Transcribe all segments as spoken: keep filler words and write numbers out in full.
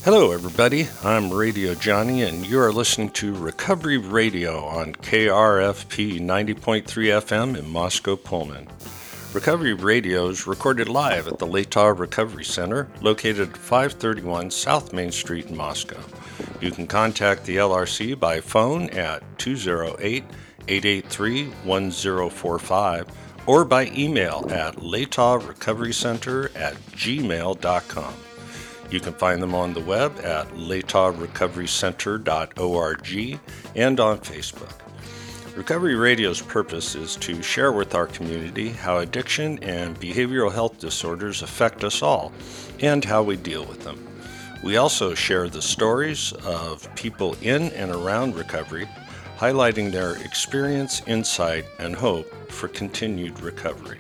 Hello, everybody. I'm Radio Johnny, and you are listening to Recovery Radio on K R F P ninety point three F M in Moscow, Pullman. Recovery Radio is recorded live at the Letov Recovery Center, located at five thirty-one South Main Street in Moscow. You can contact the L R C by phone at two oh eight, eight eight three, one oh four five or by email at letovrecoverycenter at gmail dot com. You can find them on the web at letov recovery center dot org and on Facebook. Recovery Radio's purpose is to share with our community how addiction and behavioral health disorders affect us all and how we deal with them. We also share the stories of people in and around recovery, highlighting their experience, insight, and hope for continued recovery.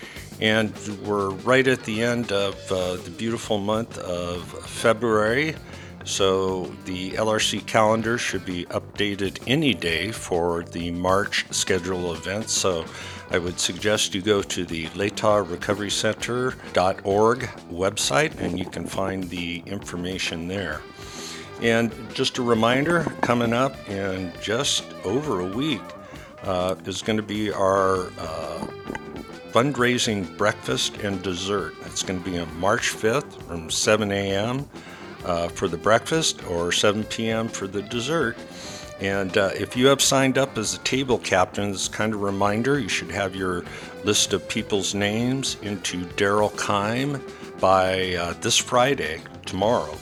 And we're right at the end of uh, the beautiful month of February, so the L R C calendar should be updated any day for the March schedule events. So I would suggest you go to the letov recovery center dot org website and you can find the information there. And just a reminder, coming up in just over a week uh, is going to be our uh, fundraising breakfast and dessert. It's going to be on March fifth from seven a.m. Uh, for the breakfast or seven p.m. for the dessert. And uh, if you have signed up as a table captain, it's kind of a reminder, you should have your list of people's names into Daryl Keim by uh, this Friday, tomorrow.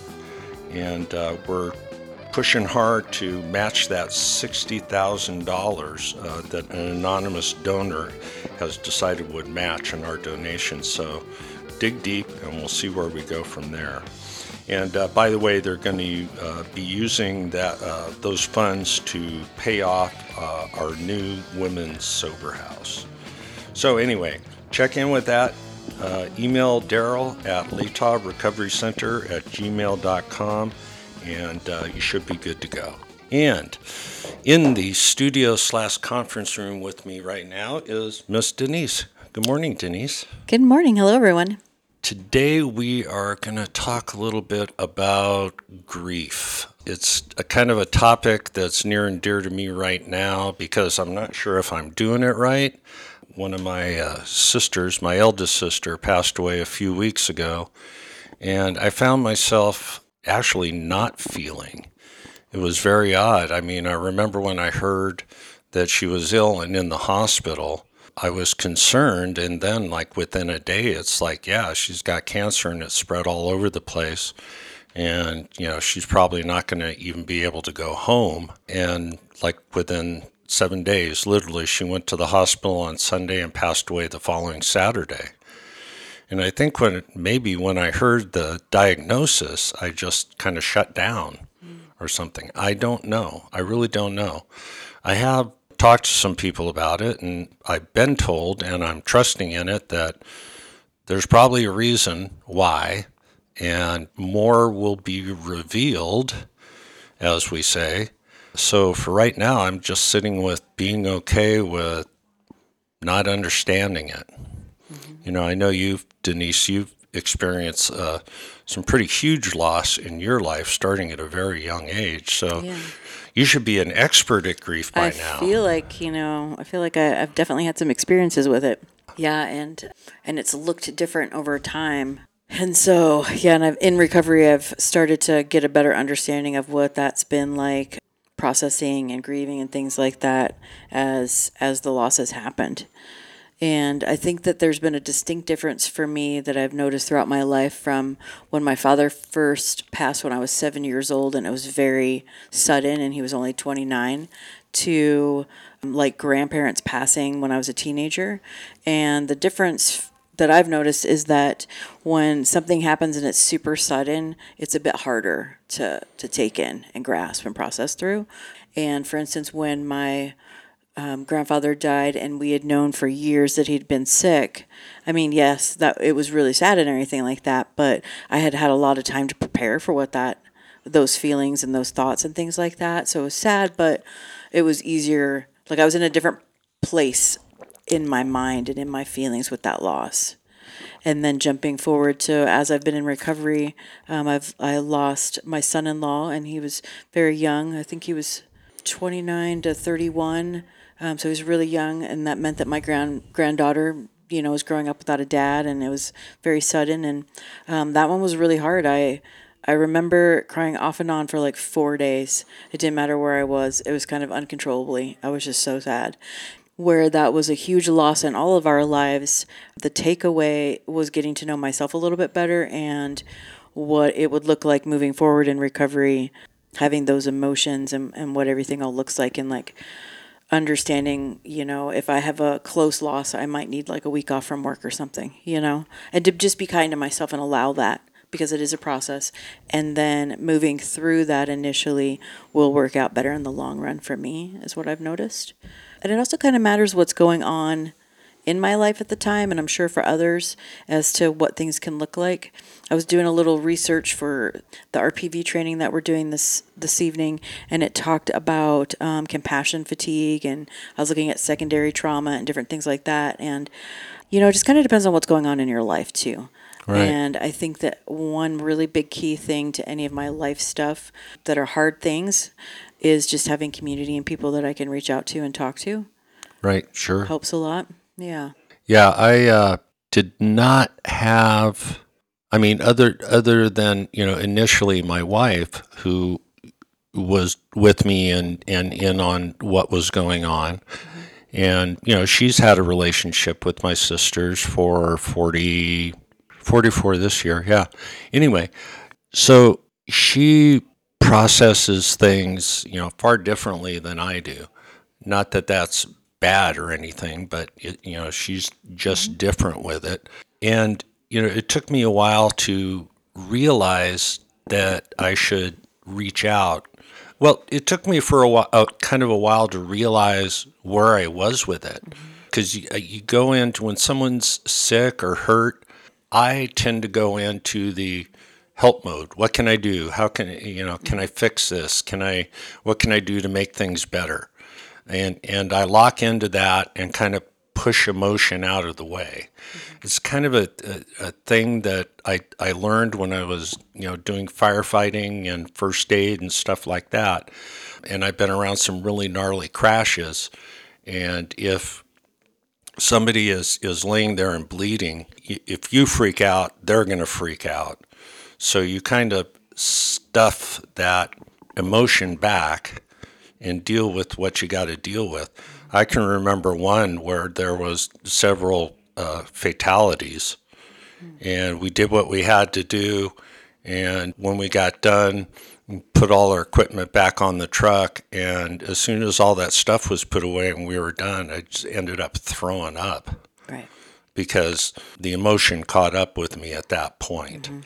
And uh, we're pushing hard to match that sixty thousand dollars uh, that an anonymous donor has decided would match in our donation. So dig deep and we'll see where we go from there. And uh, by the way, they're going to uh, be using that uh, those funds to pay off uh, our new women's sober house. So anyway, check in with that. Uh, email Daryl at letov recovery center at gmail dot com. And uh, you should be good to go. And in the studio slash conference room with me right now is Miss Denise. Good morning, Denise. Good morning. Hello, everyone. Today we are going to talk a little bit about grief. It's a kind of a topic that's near and dear to me right now because I'm not sure if I'm doing it right. One of my uh, sisters, my eldest sister, passed away a few weeks ago, and I found myself actually not feeling. It was very odd. I mean, I remember when I heard that she was ill and in the hospital, I was concerned, and then like within a day, it's like, yeah, she's got cancer and it's spread all over the place. And, you know, she's probably not going to even be able to go home. And like within seven days, literally, she went to the hospital on Sunday and passed away the following Saturday. And I think when maybe when I heard the diagnosis, I just kind of shut down or something. I don't know. I really don't know. I have talked to some people about it, and I've been told, and I'm trusting in it, that there's probably a reason why, and more will be revealed, as we say. So for right now, I'm just sitting with being okay with not understanding it. Mm-hmm. You know, I know you've, Denise, you've experienced uh, some pretty huge loss in your life starting at a very young age. So yeah. You should be an expert at grief by I now. I feel like, you know, I feel like I, I've definitely had some experiences with it. Yeah, and and it's looked different over time. And so, yeah, and I've, in recovery, I've started to get a better understanding of what that's been like, processing and grieving and things like that as as the loss has happened. And I think that there's been a distinct difference for me that I've noticed throughout my life from when my father first passed when I was seven years old, and it was very sudden, and he was only twenty-nine, to like grandparents passing when I was a teenager. And the difference that I've noticed is that when something happens and it's super sudden, it's a bit harder to, to take in and grasp and process through. And for instance, when my Um, grandfather died and we had known for years that he'd been sick. I mean, yes, that it was really sad and everything like that, but I had had a lot of time to prepare for what that, those feelings and those thoughts and things like that. So it was sad, but it was easier. Like I was in a different place in my mind and in my feelings with that loss. And then jumping forward to as I've been in recovery, um, I've I lost my son-in-law, and he was very young. I think he was twenty-nine to thirty-one, um, so he was really young, and that meant that my grand granddaughter, you know, was growing up without a dad, and it was very sudden, and um, that one was really hard. I I remember crying off and on for like four days. It didn't matter where I was. It was kind of uncontrollably. I was just so sad. Where that was a huge loss in all of our lives, the takeaway was getting to know myself a little bit better and what it would look like moving forward in recovery, having those emotions and, and what everything all looks like, and like understanding, you know, if I have a close loss, I might need like a week off from work or something, you know, and to just be kind to myself and allow that, because it is a process. And then moving through that initially will work out better in the long run for me, is what I've noticed. And it also kind of matters what's going on in my life at the time, and I'm sure for others, as to what things can look like. I was doing a little research for the R P V training that we're doing this this evening, and it talked about um, compassion fatigue, and I was looking at secondary trauma and different things like that. And, you know, it just kind of depends on what's going on in your life, too. Right. And I think that one really big key thing to any of my life stuff that are hard things is just having community and people that I can reach out to and talk to. Right, sure. Helps a lot. Yeah. Yeah, I uh, did not have, I mean, other other than, you know, initially my wife, who was with me and, and in on what was going on. Mm-hmm. And, you know, she's had a relationship with my sisters for forty, forty-four this year. Yeah. Anyway, so she processes things, you know, far differently than I do. Not that that's bad or anything, but it, you know, she's just mm-hmm. different with it. And, you know, it took me a while to realize that I should reach out. Well, it took me for a while, uh, kind of a while to realize where I was with it. Because mm-hmm. you, you go into, when someone's sick or hurt, I tend to go into the help mode. What can I do? How can, you know, can I fix this? Can I, what can I do to make things better? And and I lock into that and kind of push emotion out of the way. Mm-hmm. It's kind of a, a, a thing that I, I learned when I was, you know, doing firefighting and first aid and stuff like that. And I've been around some really gnarly crashes. And if somebody is, is laying there and bleeding, if you freak out, they're going to freak out. So you kind of stuff that emotion back and deal with what you got to deal with. I can remember one where there was several uh, fatalities, and we did what we had to do. And when we got done, we put all our equipment back on the truck. And as soon as all that stuff was put away and we were done, I just ended up throwing up. Right. Because the emotion caught up with me at that point. Mm-hmm.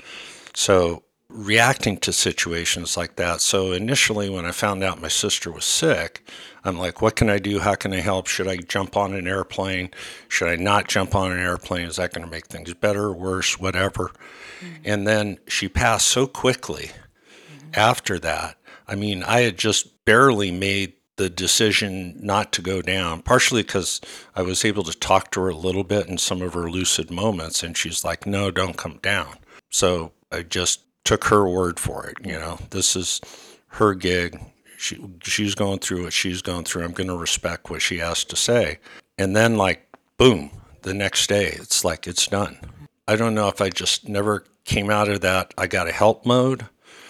So reacting to situations like that. So initially when I found out my sister was sick, I'm like, what can I do? How can I help? Should I jump on an airplane? Should I not jump on an airplane? Is that going to make things better, worse, whatever? Mm-hmm. And then she passed so quickly mm-hmm. after that. I mean, I had just barely made the decision not to go down, partially because I was able to talk to her a little bit in some of her lucid moments, and she's like, no, don't come down. So I just took her word for it. You know, this is her gig. She she's going through what she's going through. I'm going to respect what she has to say. And then, like, boom, the next day, it's like, it's done. I don't know if I just never came out of that I got to help mode,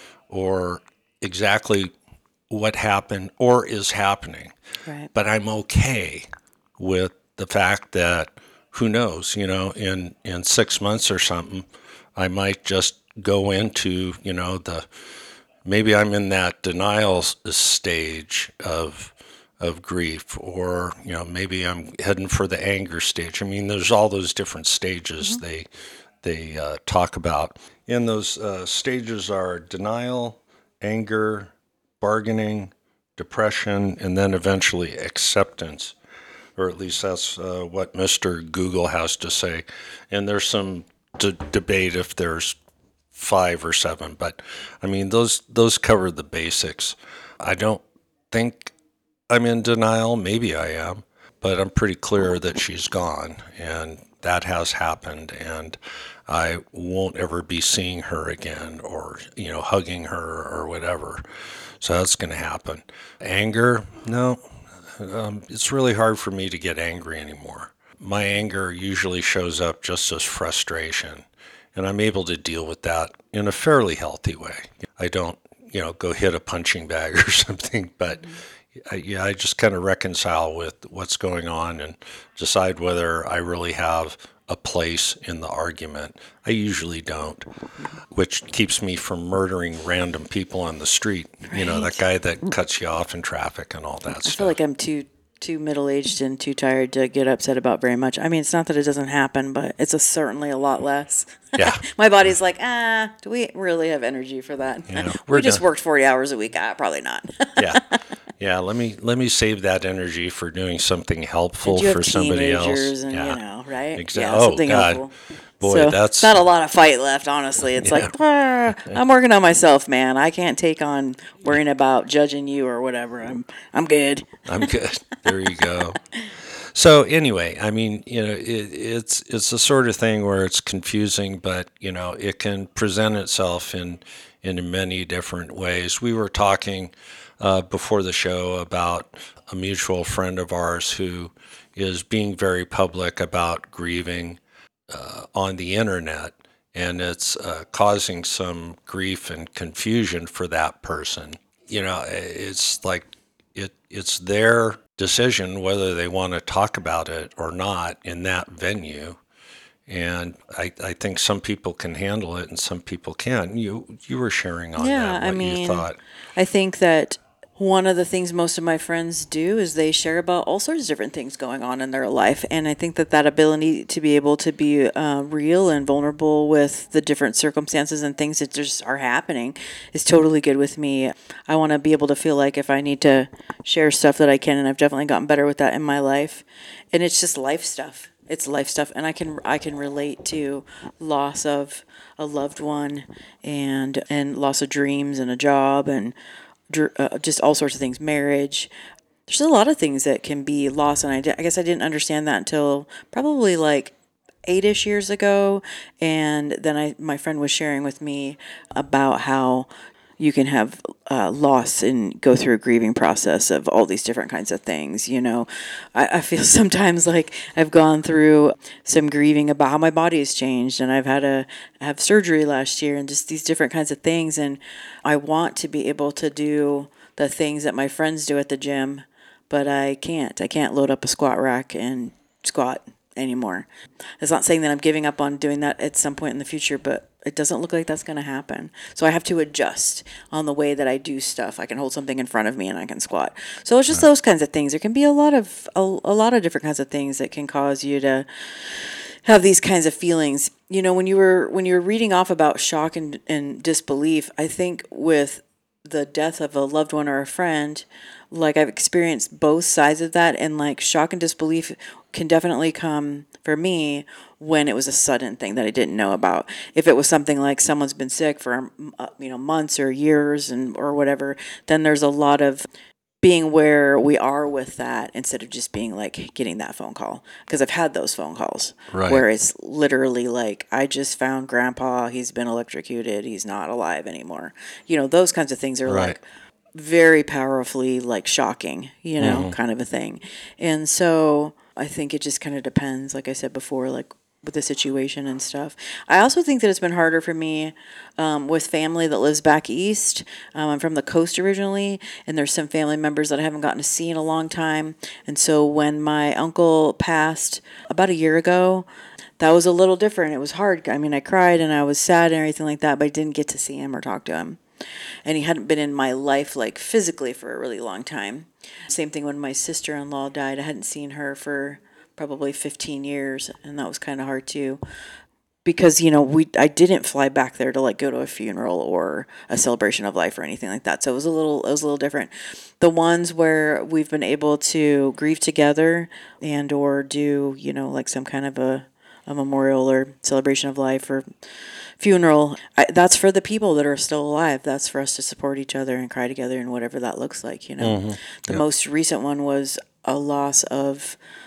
or exactly what happened or is happening. Right. But I'm okay with the fact that, who knows, you know, in, in six months or something, I might just go into, you know, the, maybe I'm in that denial stage of of grief, or, you know, maybe I'm heading for the anger stage. I mean, there's all those different stages mm-hmm. they they uh, talk about. And those uh, stages are denial, anger, bargaining, depression, and then eventually acceptance, or at least that's uh, what Mister Google has to say. And there's some d- debate if there's five or seven, but I mean, those those cover the basics. I don't think I'm in denial. Maybe I am, but I'm pretty clear that she's gone, and that has happened, and I won't ever be seeing her again, or, you know, hugging her or whatever. So that's going to happen. Anger, no, um, it's really hard for me to get angry anymore. My anger usually shows up just as frustration, and I'm able to deal with that in a fairly healthy way. I don't, you know, go hit a punching bag or something, but I, yeah, I just kind of reconcile with what's going on and decide whether I really have a place in the argument. I usually don't, which keeps me from murdering random people on the street. Right. You know, that guy that cuts you off in traffic and all that I stuff. I feel like I'm too too middle-aged and too tired to get upset about very much. I mean, it's not that it doesn't happen, but it's a, certainly a lot less. Yeah. My body's like, ah, do we really have energy for that? Yeah, we just done. worked forty hours a week. Ah, probably not. Yeah. Yeah, let me let me save that energy for doing something helpful for somebody else. And, yeah, you know, right? Exactly. Yeah, oh something God, helpful. boy, so that's not a lot of fight left. Honestly, it's yeah. like ah, I'm working on myself, man. I can't take on worrying about judging you or whatever. I'm I'm good. I'm good. There you go. So anyway, I mean, you know, it, it's it's the sort of thing where it's confusing, but you know, it can present itself in in many different ways. We were talking uh, before the show about a mutual friend of ours who is being very public about grieving uh, on the internet, and it's uh, causing some grief and confusion for that person. You know, it's like it it's their decision whether they want to talk about it or not in that venue. And I, I think some people can handle it and some people can't. You you were sharing on yeah, that, what I mean, you thought. I think that one of the things most of my friends do is they share about all sorts of different things going on in their life. And I think that that ability to be able to be uh, real and vulnerable with the different circumstances and things that just are happening is totally good with me. I want to be able to feel like if I need to share stuff that I can, and I've definitely gotten better with that in my life. And it's just life stuff. It's life stuff, and I can I can relate to loss of a loved one and and loss of dreams and a job and uh, just all sorts of things, marriage. There's a lot of things that can be lost, and I, I guess I didn't understand that until probably like eight-ish years ago. And then I my friend was sharing with me about how you can have uh, loss and go through a grieving process of all these different kinds of things. You know, I, I feel sometimes like I've gone through some grieving about how my body has changed, and I've had to have surgery last year and just these different kinds of things. And I want to be able to do the things that my friends do at the gym, but I can't. I can't load up a squat rack and squat anymore. It's not saying that I'm giving up on doing that at some point in the future, but it doesn't look like that's going to happen. So I have to adjust on the way that I do stuff. I can hold something in front of me and I can squat. So it's just those kinds of things. There can be a lot of a, a lot of different kinds of things that can cause you to have these kinds of feelings. You know, when you were when you were reading off about shock and, and disbelief, I think with the death of a loved one or a friend, like I've experienced both sides of that, and like shock and disbelief can definitely come for me when it was a sudden thing that I didn't know about. If it was something like someone's been sick for uh, you know months or years and or whatever, then there's a lot of being where we are with that instead of just being like getting that phone call, because I've had those phone calls right. where it's literally like, I just found grandpa, he's been electrocuted, he's not alive anymore. You know, those kinds of things are right. like very powerfully like shocking, you know, mm-hmm. kind of a thing. And so I think it just kind of depends, like I said before, like with the situation and stuff. I also think that it's been harder for me um, with family that lives back east. Um, I'm from the coast originally, and there's some family members that I haven't gotten to see in a long time. And so when my uncle passed about a year ago, that was a little different. It was hard. I mean, I cried and I was sad and everything like that, but I didn't get to see him or talk to him. And he hadn't been in my life like physically for a really long time. Same thing when my sister-in-law died. I hadn't seen her for probably fifteen years, and that was kind of hard too, because you know we I didn't fly back there to like go to a funeral or a celebration of life or anything like that. So it was a little it was a little different. The ones where we've been able to grieve together and or do you know like some kind of a, a memorial or celebration of life or funeral, I, that's for the people that are still alive. That's for us to support each other and cry together and whatever that looks like. You know, mm-hmm. the yep. most recent one was a loss of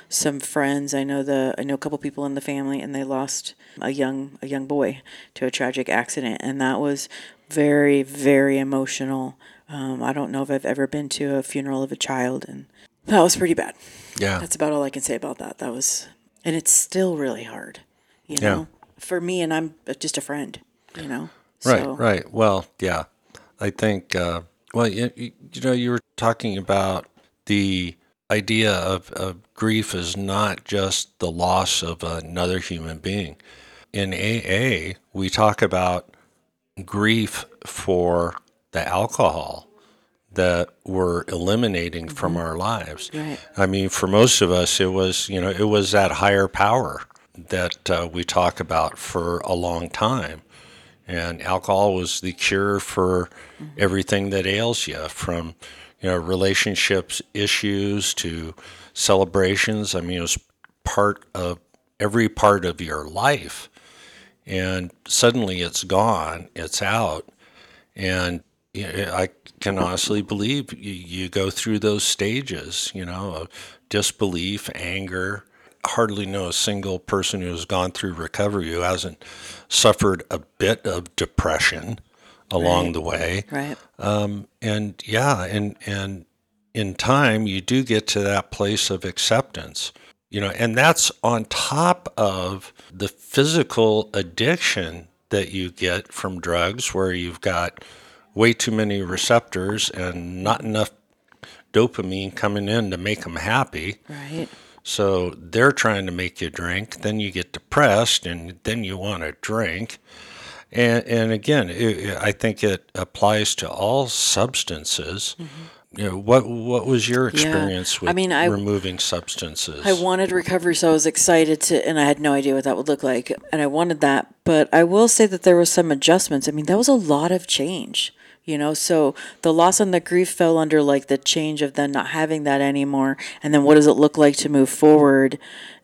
some friends. I know the I know a couple people in the family, and they lost a young a young boy to a tragic accident, and that was very, very emotional. Um, I don't know if I've ever been to a funeral of a child, and that was pretty bad. Yeah. That's about all I can say about that. That was, and it's still really hard, you Yeah. know, for me, and I'm just a friend, you know. Right, So, right. Well, yeah. I think, uh, well, you, you you know, you were talking about the idea of, of grief is not just the loss of another human being. In A A, we talk about grief for the alcohol that we're eliminating from our lives. Right. I mean, for most of us, it was, you know, it was that higher power that uh, we talk about for a long time. And alcohol was the cure for everything that ails you, from, you know, relationships issues to celebrations. I mean, it was part of every part of your life. And suddenly it's gone, it's out. And you know, I can honestly believe you, you go through those stages, you know, of disbelief, anger. Hardly know a single person who has gone through recovery who hasn't suffered a bit of depression along Right. the way. Right. And yeah, and and in time you do get to that place of acceptance. You know, and that's on top of the physical addiction that you get from drugs, where you've got way too many receptors and not enough dopamine coming in to make them happy. Right. So they're trying to make you drink. Then you get depressed, and then you want to drink. And and again, it, I think it applies to all substances. You know, what what was your experience I with mean, I- removing substances? I wanted recovery, so I was excited to, and I had no idea what that would look like, and I wanted that. But I will say that there was some adjustments. I mean, that was a lot of change, you know. So the loss and the grief fell under like the change of then not having that anymore, and then what does it look like to move forward,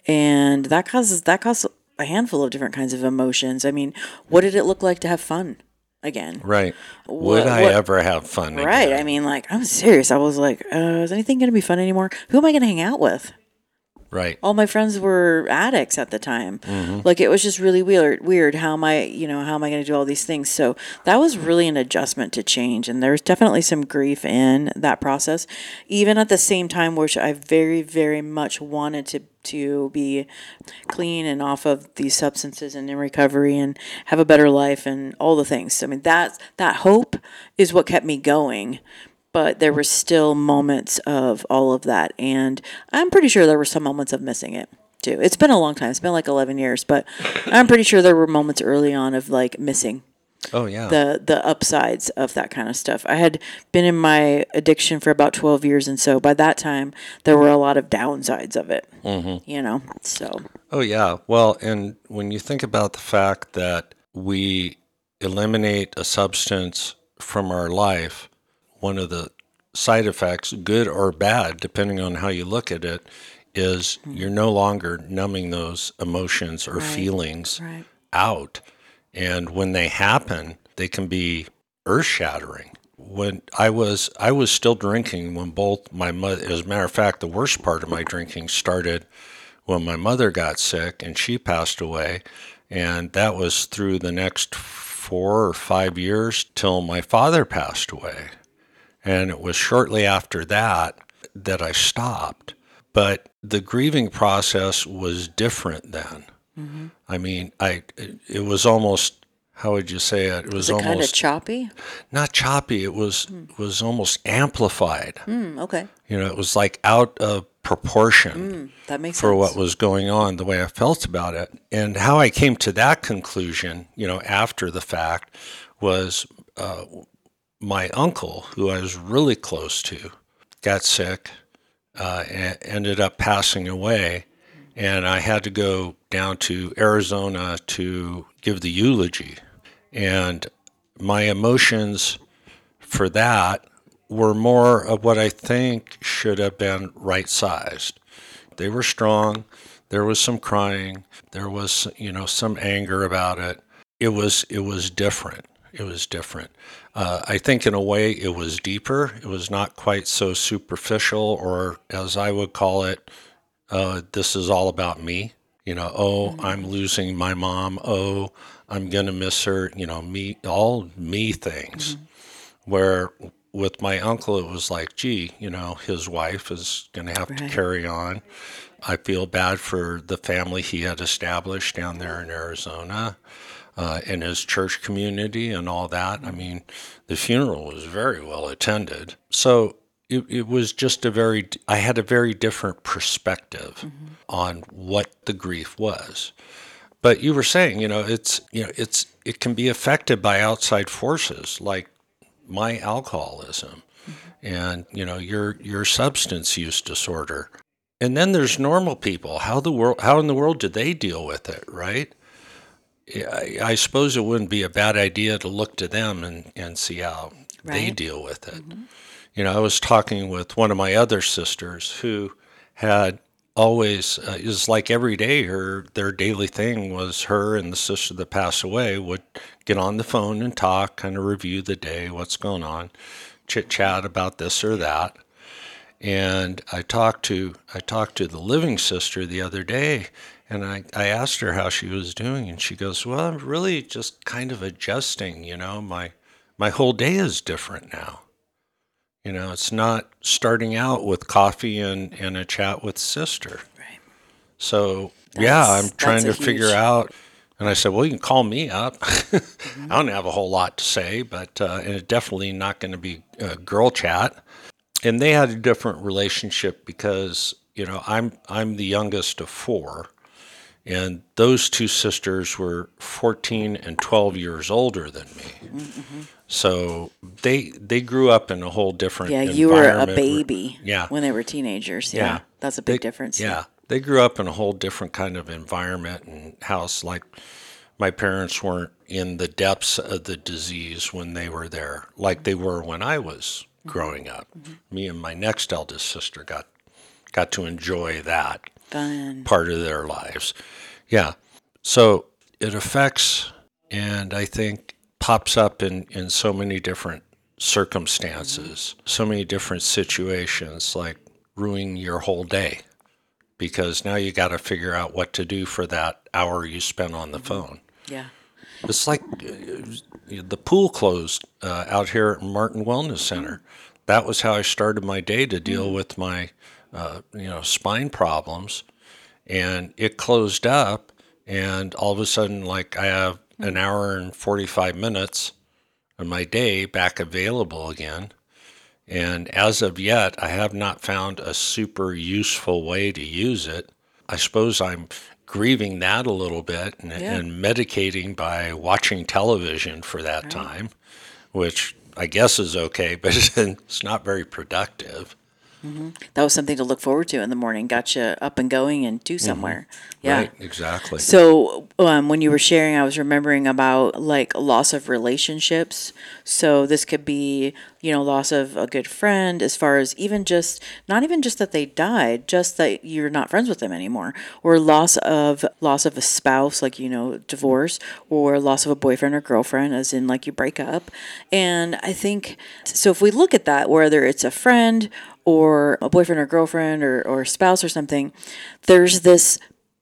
and that causes that causes a handful of different kinds of emotions. I mean, what did it look like to have fun again? Right. Would What- I what- ever have fun again? Right. I mean, like, I'm serious. I was like, uh, is anything going to be fun anymore? Who am I going to hang out with? Right. All my friends were addicts at the time. Like, it was just really weird. Weird. How am I, you know, how am I going to do all these things? So that was really an adjustment to change. And there's definitely some grief in that process. Even at the same time, which I very, very much wanted to to be clean and off of these substances and in recovery and have a better life and all the things. I mean, that that hope is what kept me going. But there were still moments of all of that. And I'm pretty sure there were some moments of missing it too. It's been a long time. It's been like eleven years, but I'm pretty sure there were moments early on of like missing Oh, yeah. the the upsides of that kind of stuff. I had been in my addiction for about twelve years, and so by that time there were a lot of downsides of it. Mm-hmm. You know, so Oh, yeah. Well, and when you think about the fact that we eliminate a substance from our life, one of the side effects, good or bad, depending on how you look at it, is you're no longer numbing those emotions or feelings right. out. And when they happen, they can be earth-shattering. When I was I was still drinking when both my mother, as a matter of fact, the worst part of my drinking started when my mother got sick and she passed away. And that was through the next four or five years till my father passed away. And it was shortly after that that I stopped. But the grieving process was different then. Mm-hmm. I mean, I it, it was almost, how would you say it? It was is it kind of almost choppy? not choppy. It was it was almost amplified. Mm, okay, You know, it was like out of proportion that makes for sense. what was going on, the way I felt about it. And how I came to that conclusion, you know, after the fact, was uh, my uncle, who I was really close to, got sick, uh, and ended up passing away. And I had to go down to Arizona to give the eulogy. And my emotions for that were more of what I think should have been right-sized. They were strong. There was some crying. There was, you know, some anger about it. It was it was different. It was different. Uh, I think in a way it was deeper. It was not quite so superficial, or as I would call it, uh, this is all about me. You know, oh, Mm-hmm. I'm losing my mom. Oh, I'm going to miss her. You know, me, all me things. Mm-hmm. Where with my uncle, it was like, gee, you know, his wife is going to have to Right. carry on. I feel bad for the family he had established down there in Arizona, uh, in his church community and all that. I mean, the funeral was very well attended. So it, it was just a very, I had a very different perspective Mm-hmm. on what the grief was. But you were saying, you know, it's, you know, it's, it can be affected by outside forces like my alcoholism and, you know, your, your substance use disorder. And then there's normal people. How the world, how in the world do they deal with it, right? I, I suppose it wouldn't be a bad idea to look to them and, and see how they Right. deal with it. Mm-hmm. You know, I was talking with one of my other sisters who had always, uh, it was like every day her, their daily thing was her and the sister that passed away would get on the phone and talk, kind of review the day, what's going on, chit chat about this or that. And I talked to I talked to the living sister the other day, and I, I asked her how she was doing, and she goes, "Well, I'm really just kind of adjusting. You know, my my whole day is different now. You know, it's not starting out with coffee and, and a chat with sister. Right. So yeah, I'm That's trying that's a to figure huge. out." And I said, "Well, you can call me up. Mm-hmm. I don't have a whole lot to say, but uh, and it's definitely not going to be uh, girl chat." And they had a different relationship because, you know, I'm I'm the youngest of four, and those two sisters were fourteen and twelve years older than me. Mm-hmm. So they they grew up in a whole different Yeah, you were a environment. where- baby Yeah, when they were teenagers. Yeah, yeah. that's a They, big difference. yeah, they grew up in a whole different kind of environment and house. Like my parents weren't in the depths of the disease when they were there, like they were when I was growing up. Mm-hmm. Me and my next eldest sister got got to enjoy that Fun. part of their lives. Yeah. So it affects and I think pops up in, in so many different circumstances, so many different situations, like ruining your whole day because now you got to figure out what to do for that hour you spent on the phone. Yeah. It's like uh, the pool closed uh, out here at Martin Wellness Center. That was how I started my day to deal with my, uh, you know, spine problems. And it closed up, and all of a sudden, like I have an hour and forty-five minutes of my day back available again. And as of yet, I have not found a super useful way to use it. I suppose I'm grieving that a little bit and, Yeah. and medicating by watching television for that Right. time, which I guess is okay, but it's not very productive. That was something to look forward to in the morning. Got you up and going and do somewhere. Yeah. Right, exactly. So um, when you were sharing, I was remembering about like loss of relationships. So this could be, you know, loss of a good friend, as far as even just not even just that they died, just that you're not friends with them anymore, or loss of loss of a spouse, like you know, divorce, or loss of a boyfriend or girlfriend, as in like you break up. And I think so. If we look at that, whether it's a friend or a boyfriend or girlfriend or, or a spouse or something, there's this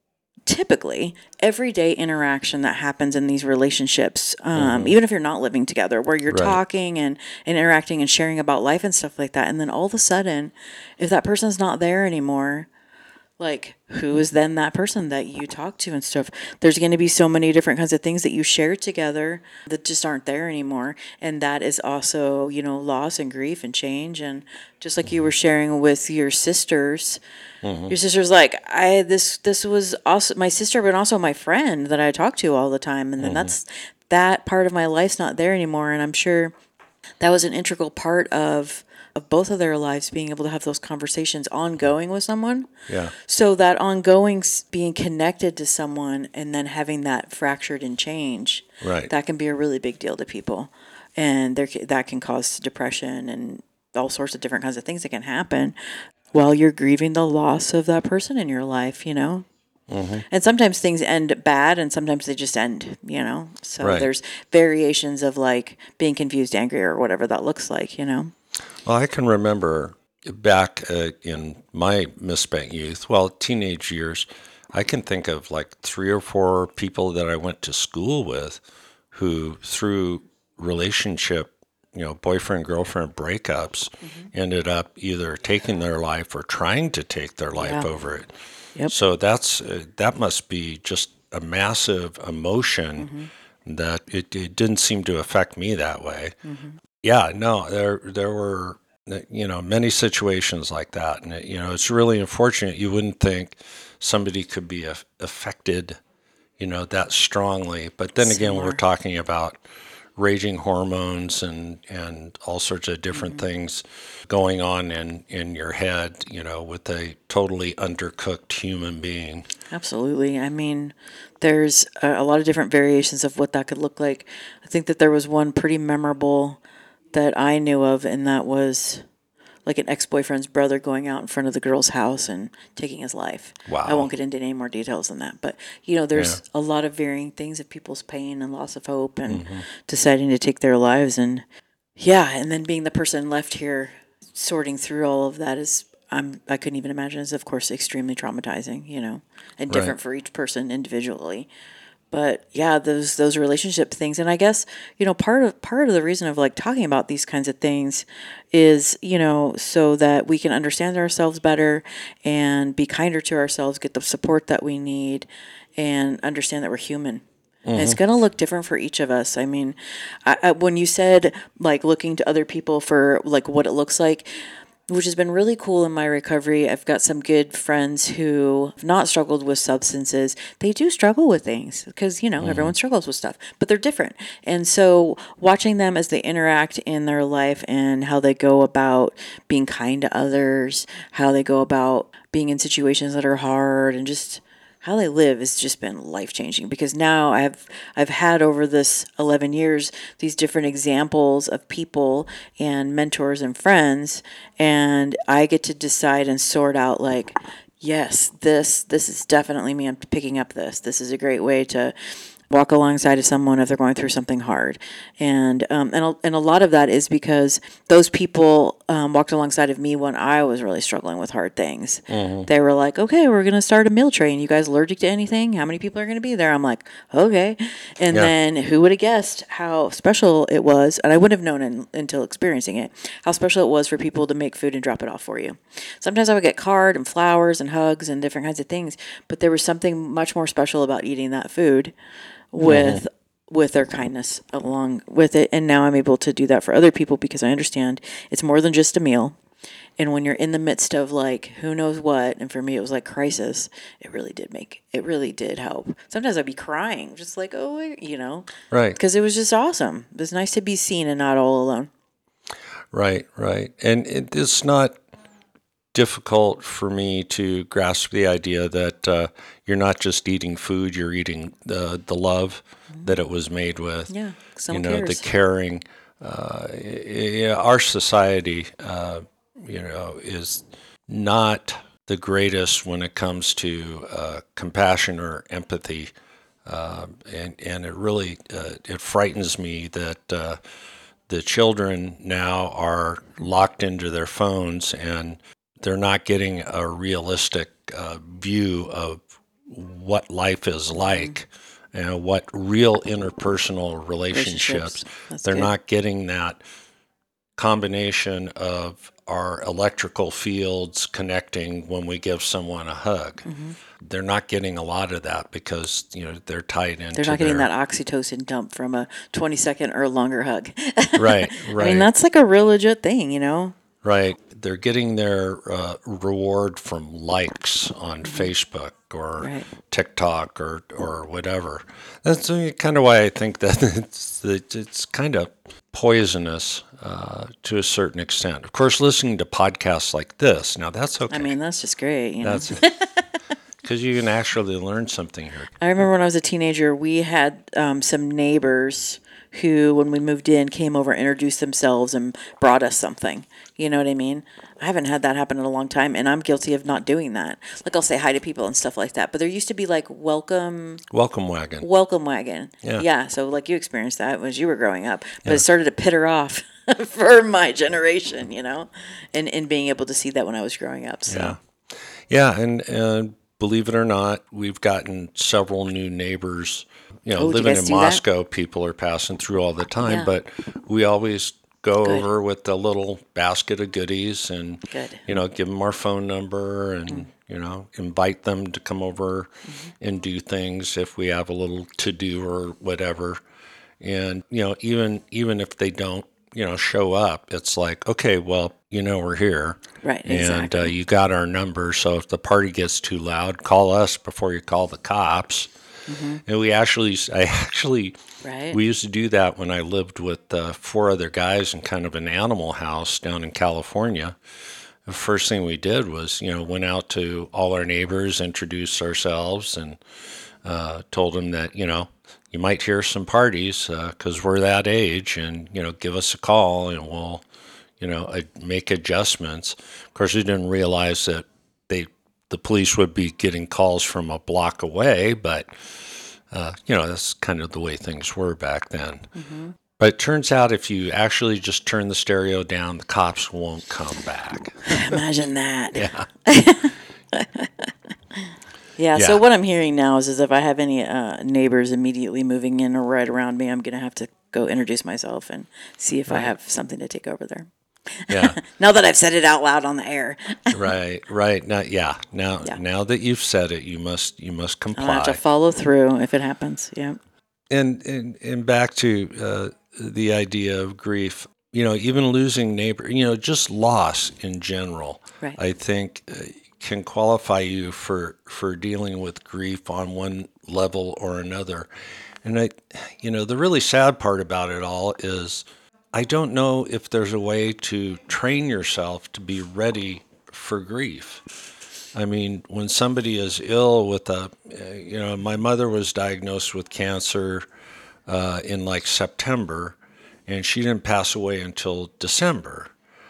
typically everyday interaction that happens in these relationships, um, mm-hmm. even if you're not living together, where you're right. talking and, and interacting and sharing about life and stuff like that. And then all of a sudden, if that person's not there anymore, like who is then that person that you talk to and stuff? There's going to be so many different kinds of things that you share together that just aren't there anymore. And that is also, you know, loss and grief and change. And just like you were sharing with your sisters, mm-hmm. your sister's like, I, this, this was also my sister, but also my friend that I talk to all the time. And then mm-hmm. that's, that part of my life's not there anymore. And I'm sure that was an integral part of of both of their lives, being able to have those conversations ongoing with someone. Yeah. So that ongoing being connected to someone and then having that fractured and change, right. that can be a really big deal to people. And there that can cause depression and all sorts of different kinds of things that can happen while you're grieving the loss of that person in your life, you know? Mm-hmm. And sometimes things end bad and sometimes they just end, you know? So right. there's variations of like being confused, angry, or whatever that looks like, you know? Well, I can remember back uh, in my misspent youth, well, teenage years, I can think of like three or four people that I went to school with who, through relationship, you know, boyfriend, girlfriend breakups, mm-hmm. ended up either taking their life or trying to take their life Yeah. over it. Yep. So that's uh, that must be just a massive emotion mm-hmm. that it, it didn't seem to affect me that way. Mm-hmm. Yeah, no, there there were, you know, many situations like that. And, it, you know, it's really unfortunate. You wouldn't think somebody could be a, affected, you know, that strongly. But then again, Similar. we're talking about raging hormones and, and all sorts of different mm-hmm. things going on in, in your head, you know, with a totally undercooked human being. Absolutely. I mean, there's a, a lot of different variations of what that could look like. I think that there was one pretty memorable that I knew of, and that was like an ex-boyfriend's brother going out in front of the girl's house and taking his life. Wow. I won't get into any more details than that. But, you know, there's yeah. a lot of varying things of people's pain and loss of hope and mm-hmm. deciding to take their lives. And, yeah, and then being the person left here sorting through all of that is, I'm, I couldn't even imagine, is, of course, extremely traumatizing, you know, and different right. for each person individually. But yeah, those those relationship things, and I guess, you know, part of part of the reason of like talking about these kinds of things is, you know, so that we can understand ourselves better and be kinder to ourselves, get the support that we need, and understand that we're human. Mm-hmm. And it's going to look different for each of us. I mean, I, I, when you said like looking to other people for like what it looks like, which has been really cool in my recovery. I've got some good friends who have not struggled with substances. They do struggle with things because, you know, mm-hmm. everyone struggles with stuff, but they're different. And so watching them as they interact in their life and how they go about being kind to others, how they go about being in situations that are hard, and just how they live has just been life-changing, because now I've I've had over this eleven years these different examples of people and mentors and friends, and I get to decide and sort out like, yes, this this is definitely me. I'm picking up this. This is a great way to walk alongside of someone if they're going through something hard. And um, and, a, and a lot of that is because those people um, walked alongside of me when I was really struggling with hard things. Mm-hmm. They were like, okay, we're going to start a meal train. You guys allergic to anything? How many people are going to be there? I'm like, okay. And yeah. then who would have guessed how special it was, and I wouldn't have known in, until experiencing it, how special it was for people to make food and drop it off for you. Sometimes I would get card and flowers and hugs and different kinds of things, but there was something much more special about eating that food with mm-hmm. with their kindness along with it. And now I'm able to do that for other people because I understand it's more than just a meal. And when you're in the midst of like who knows what, and for me it was like crisis, it really did make it really did help. Sometimes I'd be crying just like, oh, you know, right, because it was just awesome. It was nice to be seen and not all alone. Right, right. And it, it's not difficult for me to grasp the idea that uh, you're not just eating food, you're eating the the love mm-hmm. that it was made with. Yeah, someone you know, cares. the caring. Uh, yeah, our society, uh, you know, is not the greatest when it comes to uh, compassion or empathy, uh, and and it really uh, it frightens me that uh, the children now are locked into their phones and they're not getting a realistic uh, view of what life is like and you know, what real interpersonal relationships. relationships. They're good. Not getting that combination of our electrical fields connecting when we give someone a hug. Mm-hmm. They're not getting a lot of that because, you know, they're tied into They're not getting their... that oxytocin dump from a twenty second or longer hug. Right, right. I mean, that's like a real legit thing, you know? Right. They're getting their uh, reward from likes on mm-hmm. Facebook or right. TikTok or, or whatever. That's kind of why I think that it's it's kind of poisonous uh, to a certain extent. Of course, listening to podcasts like this, now that's okay. I mean, that's just great. You know? That's because you can actually learn something here. I remember when I was a teenager, we had um, some neighbors who, when we moved in, came over, introduced themselves, and brought us something. You know what I mean? I haven't had that happen in a long time, and I'm guilty of not doing that. Like, I'll say hi to people and stuff like that. But there used to be, like, welcome... Welcome wagon. Welcome wagon. Yeah. Yeah, so, like, you experienced that as you were growing up. But yeah. it started to pitter off. for my generation, you know, and, and being able to see that when I was growing up. So. Yeah. Yeah. And, and believe it or not, we've gotten several new neighbors. You know, Oh, do you living guys in do that? Moscow, people are passing through all the time, Yeah. but we always go Good. over with a little basket of goodies and, Good. you know, give them our phone number and, you know, invite them to come over and do things if we have a little to do or whatever. And, you know, even even if they don't, you know, show up, it's like, okay, well, you know, we're here. Right, And uh, exactly. you got our number. So if the party gets too loud, call us before you call the cops. And we actually, I actually, Right. we used to do that when I lived with uh, four other guys in kind of an animal house down in California. The first thing we did was, you know, went out to all our neighbors, introduced ourselves, and uh, told them that, you know, you might hear some parties because uh, we're that age, and, you know, give us a call and we'll, you know, uh, make adjustments. Of course, we didn't realize that they, the police would be getting calls from a block away, but, uh, you know, that's kind of the way things were back then. Mm-hmm. But it turns out if you actually just turn the stereo down, the cops won't come back. Imagine that. Yeah. Yeah, Yeah. so what I'm hearing now is, is if I have any uh, neighbors immediately moving in or right around me, I'm going to have to go introduce myself and see if I have something to take over there. Yeah. Now that I've said it out loud on the air, Right. Right. Now, yeah. Now, Yeah. now that you've said it, you must you must I'll comply. have to follow through if it happens. Yeah. And and and back to uh, the idea of grief. You know, even losing neighbor. You know, just loss in general. Right. I think uh, can qualify you for for dealing with grief on one level or another. And I, you know, the really sad part about it all is I don't know if there's a way to train yourself to be ready for grief. I mean, when somebody is ill with a, uh, you know, my mother was diagnosed with cancer uh, in like September, and she didn't pass away until December.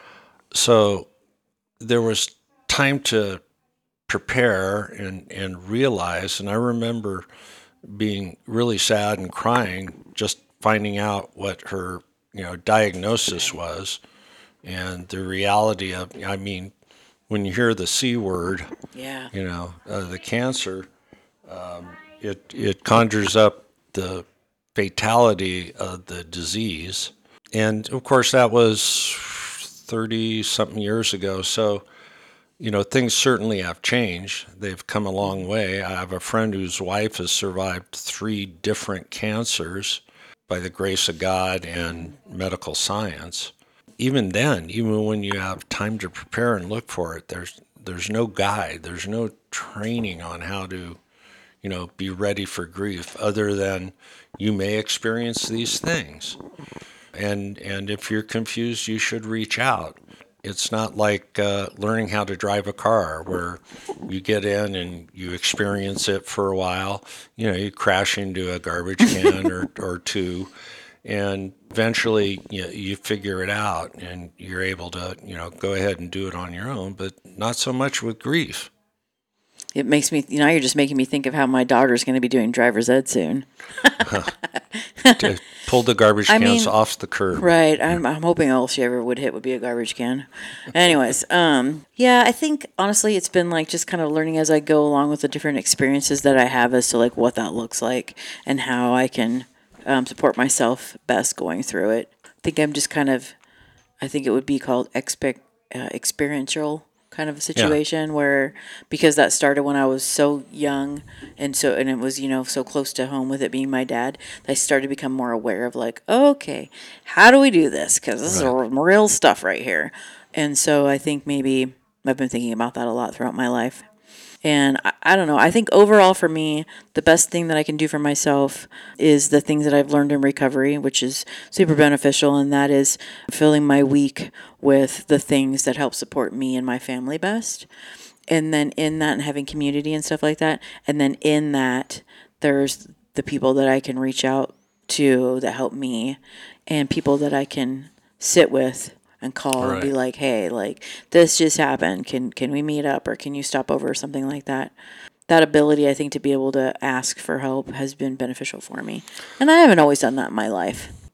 So there was time to prepare and, and realize, and I remember being really sad and crying just finding out what her, you know, diagnosis was and the reality of, I mean, when you hear the C word, Yeah. you know, uh, the cancer, um, it, it conjures up the fatality of the disease. And of course, that was thirty something years ago. So, you know, things certainly have changed. They've come a long way. I have a friend whose wife has survived three different cancers by the grace of God and medical science. Even then, even when you have time to prepare and look for it, there's there's no guide, there's no training on how to, you know, be ready for grief other than you may experience these things. And and if you're confused, you should reach out. It's not like uh, learning how to drive a car where you get in and you experience it for a while. You know, you crash into a garbage can or, or two, and eventually you know, you figure it out and you're able to, you know, go ahead and do it on your own, but not so much with grief. It makes me, you know, you're just making me think of how my daughter's going to be doing driver's ed soon. To pull the garbage I cans mean, off the curb. Right. I'm, I'm hoping all she ever would hit would be a garbage can. Anyways, um, yeah, I think honestly it's been like just kind of learning as I go along with the different experiences that I have as to like what that looks like and how I can um, support myself best going through it. I think I'm just kind of, I think it would be called expect, uh, experiential kind of a situation yeah. where, because that started when I was so young and so, and it was, you know, so close to home with it being my dad, I started to become more aware of like, okay, how do we do this? Cause this right. is real stuff right here. And so I think maybe I've been thinking about that a lot throughout my life. And I, I don't know, I think overall for me, the best thing that I can do for myself is the things that I've learned in recovery, which is super beneficial. And that is filling my week with the things that help support me and my family best. And then in that and having community and stuff like that. And then in that, there's the people that I can reach out to that help me and people that I can sit with and call right. and be like, hey, like this just happened. Can can we meet up or can you stop over or something like that? That ability, I think, to be able to ask for help has been beneficial for me. And I haven't always done that in my life.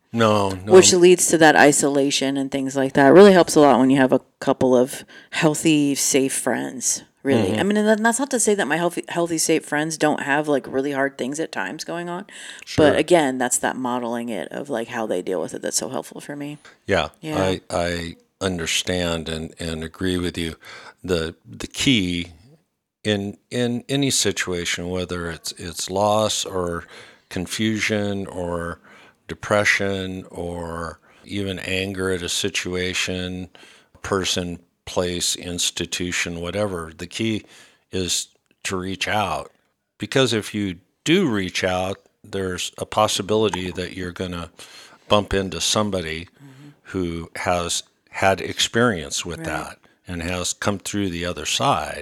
No, no. Which leads to that isolation and things like that. It really helps a lot when you have a couple of healthy, safe friends. Really, mm-hmm. I mean, and that's not to say that my healthy, healthy, safe friends don't have like really hard things at times going on. Sure. But again, that's that modeling it of like how they deal with it that's so helpful for me. Yeah, yeah. I I understand and, and agree with you. The the key in in any situation, whether it's it's loss or confusion or depression or even anger at a situation, person, place, institution, whatever, the key is to reach out. Because if you do reach out, there's a possibility that you're going to bump into somebody mm-hmm. who has had experience with right. that and has come through the other side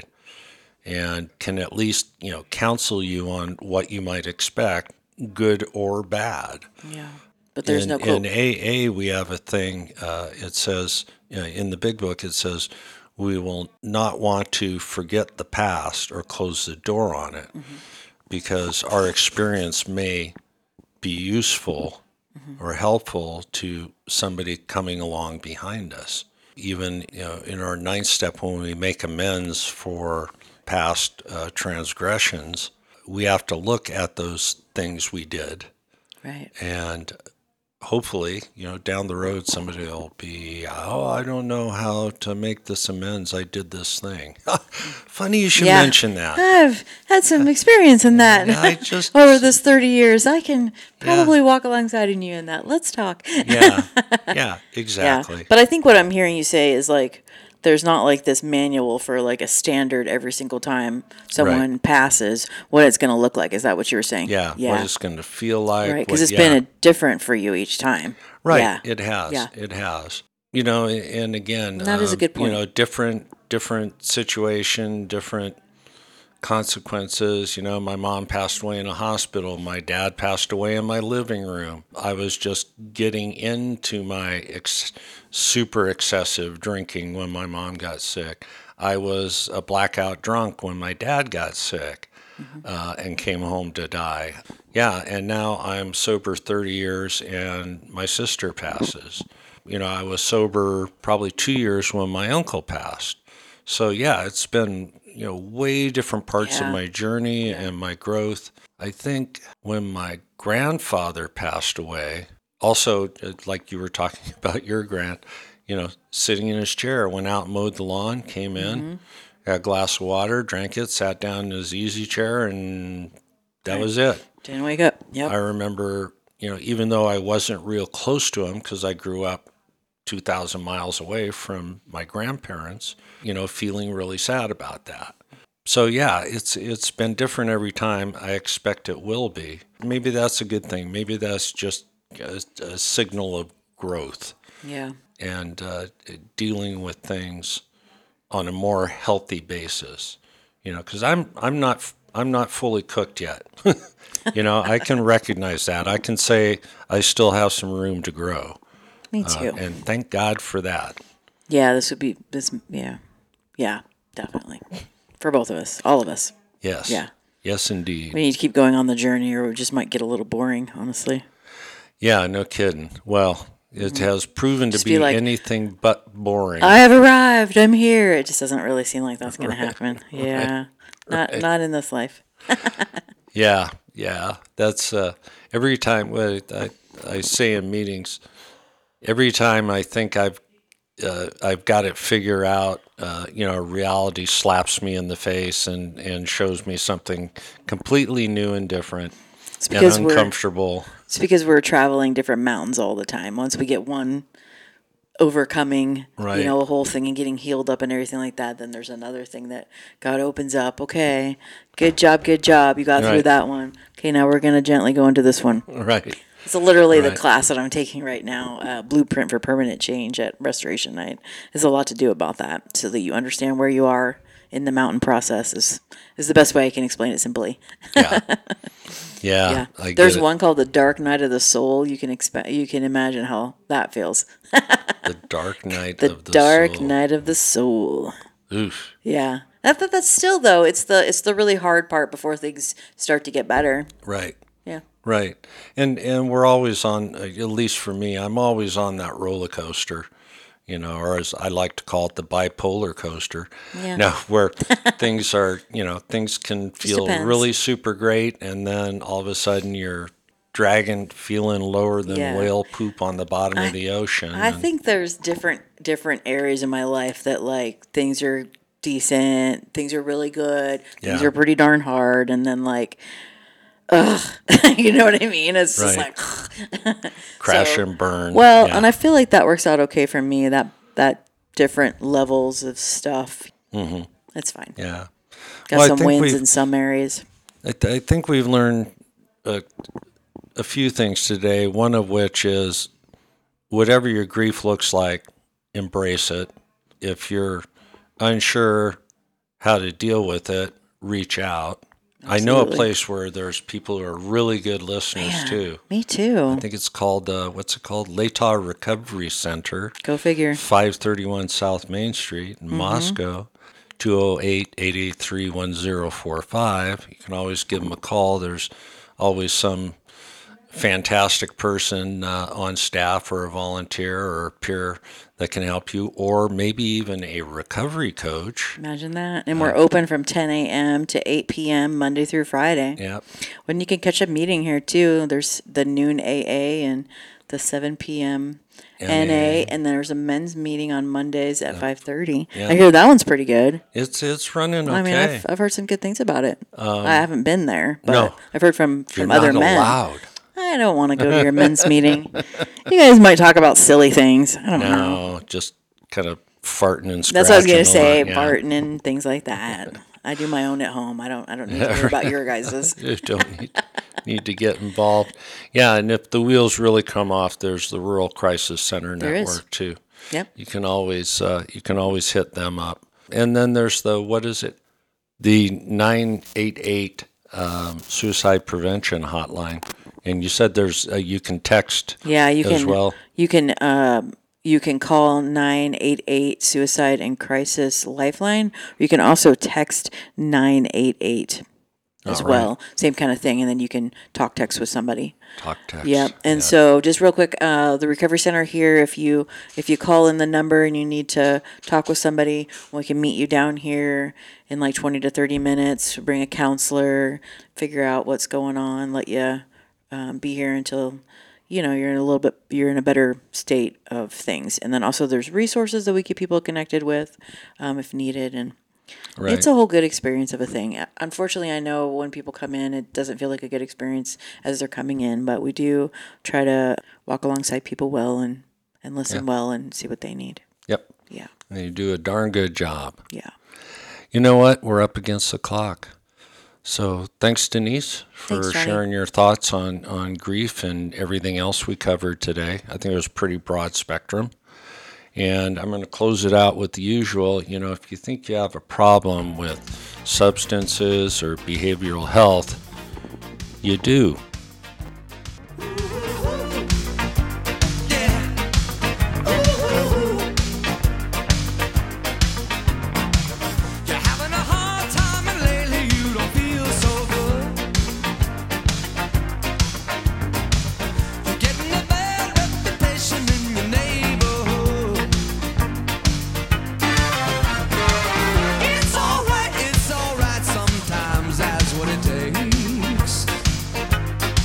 and can at least, you know, counsel you on what you might expect, good or bad. Yeah. But there's in, no quote. In A A, we have a thing, uh, it says, you know, in the big book, it says, we will not want to forget the past or close the door on it mm-hmm. because our experience may be useful mm-hmm. or helpful to somebody coming along behind us. Even, you know, in our ninth step, when we make amends for past uh, transgressions, we have to look at those things we did. Right. And hopefully, you know, down the road, somebody will be, oh, I don't know how to make this amends. I did this thing. Funny you should yeah. mention that. I've had some experience in that. I just over this thirty years. I can probably yeah. walk alongside of you in that. Let's talk. yeah, yeah, exactly. Yeah. But I think what I'm hearing you say is like, there's not like this manual for like a standard every single time someone right. passes what it's going to look like. Is that what you were saying? Yeah, yeah. What it's going to feel like. Right, because it's yeah. been a different for you each time. Right, yeah. it has. Yeah. It has. You know, and again, that um, is a good point. You know, different, different situation, different consequences. You know, my mom passed away in a hospital. My dad passed away in my living room. I was just getting into my ex- super excessive drinking when my mom got sick. I was a blackout drunk when my dad got sick mm-hmm. uh, and came home to die. Yeah, and now I'm sober thirty years and my sister passes. You know, I was sober probably two years when my uncle passed. So yeah, it's been, you know, way different parts yeah. of my journey yeah. and my growth. I think when my grandfather passed away, also, like you were talking about your grand, you know, sitting in his chair, went out and mowed the lawn, came in, mm-hmm. got a glass of water, drank it, sat down in his easy chair, and that right. was it. Didn't wake up. Yep. I remember, you know, even though I wasn't real close to him because I grew up two thousand miles away from my grandparents, you know, feeling really sad about that. So yeah, it's it's been different every time. I expect it will be. Maybe that's a good thing. Maybe that's just a, a signal of growth. Yeah. And uh, dealing with things on a more healthy basis, you know, because I'm I'm not I'm not fully cooked yet. You know, I can recognize that. I can say I still have some room to grow. Me too. Uh, and thank God for that. Yeah, this would be this. Yeah, yeah, definitely for both of us, all of us. Yes. Yeah. Yes, indeed. We need to keep going on the journey, or it just might get a little boring, honestly. Yeah, no kidding. Well, it mm-hmm. has proven to just be, be like, anything but boring. I have arrived. I'm here. It just doesn't really seem like that's going right. to happen. Yeah, right. not right. not in this life. yeah, yeah. That's uh, every time well, I I say in meetings. Every time I think I've uh, I've got it figured out, uh, you know, reality slaps me in the face and, and shows me something completely new and different and uncomfortable. It's because we're traveling different mountains all the time. Once we get one overcoming, right. you know, a whole thing and getting healed up and everything like that, then there's another thing that God opens up. Okay, good job, good job. You got right. through that one. Okay, now we're going to gently go into this one. Right. It's literally right. the class that I'm taking right now, uh, Blueprint for Permanent Change at Restoration Night. There's a lot to do about that so that you understand where you are in the mountain process is, is the best way I can explain it simply. Yeah. Yeah. yeah. I There's get one called the Dark Night of the Soul. You can expect, you can imagine how that feels. The Dark Night the of the dark Soul. Night of the Soul. Oof. Yeah. That, that, that's still, though, it's the it's the really hard part before things start to get better. Right. Yeah. Right. And and we're always on, at least for me, I'm always on that roller coaster, you know, or as I like to call it, the bipolar coaster. Yeah. Now, where things are, you know, things can feel depends. really super great, and then all of a sudden you're dragging, feeling lower than Yeah. whale poop on the bottom of the ocean. I and- think there's different different areas in my life that like things are decent, things are really good, things Yeah. are pretty darn hard, and then like, ugh, you know what I mean? It's just Right. like crash so- and burn. well, Yeah. and I feel like that works out okay for me. That that different levels of stuff, mm-hmm. That's fine. yeah. Got Well, I some think wins we've- in some areas. I, th- I think we've learned a, a few things today, one of which is whatever your grief looks like, embrace it. If you're unsure how to deal with it, reach out. I know a Absolutely. place where there's people who are really good listeners Yeah, too. me too. I think it's called, uh, what's it called? Lata Recovery Center, Go figure. five thirty-one South Main Street in Moscow, two oh eight, eight eight three, one oh four five. You can always give them a call. There's always some fantastic person uh, on staff or a volunteer or a peer that can help you, or maybe even a recovery coach. Imagine that. And we're open from ten a.m. to eight p.m. Monday through Friday. Yep. When you can catch a meeting here too, there's the noon A A and the seven p.m. N A, and there's a men's meeting on Mondays at five thirty. Yeah. I hear that one's pretty good. It's it's running okay. I mean, I've, I've heard some good things about it. I haven't been there, but no. I've heard from, You're from other not men. allowed. I don't want to go to your men's meeting. You guys might talk about silly things. I don't know. No, just kind of farting and scratching. That's what I was gonna a say, lot, yeah. Barton and things like that. I do my own at home. I don't. I don't need to hear about your guys's. You don't need, need to get involved. Yeah, and if the wheels really come off, there's the Rural Crisis Center There is. network too. Yep. You can always uh, you can always hit them up. And then there's the, what is it? The nine eight eight um, suicide prevention hotline. And you said there's uh, you can text Yeah, you as can. well. You can. Um, you can call nine eight eight Suicide and Crisis Lifeline. Or you can also text nine eight eight as All right. well. Same kind of thing, and then you can talk text with somebody. Talk text. Yep. And Yeah. so, just real quick, uh, the recovery center here. If you if you call in the number and you need to talk with somebody, we can meet you down here in like twenty to thirty minutes. Bring a counselor, figure out what's going on, let you um, be here until you know you're in a little bit you're in a better state of things. And then also there's resources that we keep people connected with um, if needed, and Right. it's a whole good experience of a thing. Unfortunately, I know when people come in, it doesn't feel like a good experience as they're coming in, but we do try to walk alongside people well and, and listen well and see what they need. Yep. Yeah. And you do a darn good job. Yeah. You know what? We're up against the clock. So thanks, Denise, for Thanks, Johnny. sharing your thoughts on, on grief and everything else we covered today. I think it was a pretty broad spectrum. And I'm going to close it out with the usual. You know, if you think you have a problem with substances or behavioral health, you do. You're having a hard time and lately you don't feel so good. You're getting a bad reputation in your neighborhood. It's alright, it's alright, sometimes that's what it takes.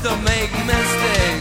to make mistakes.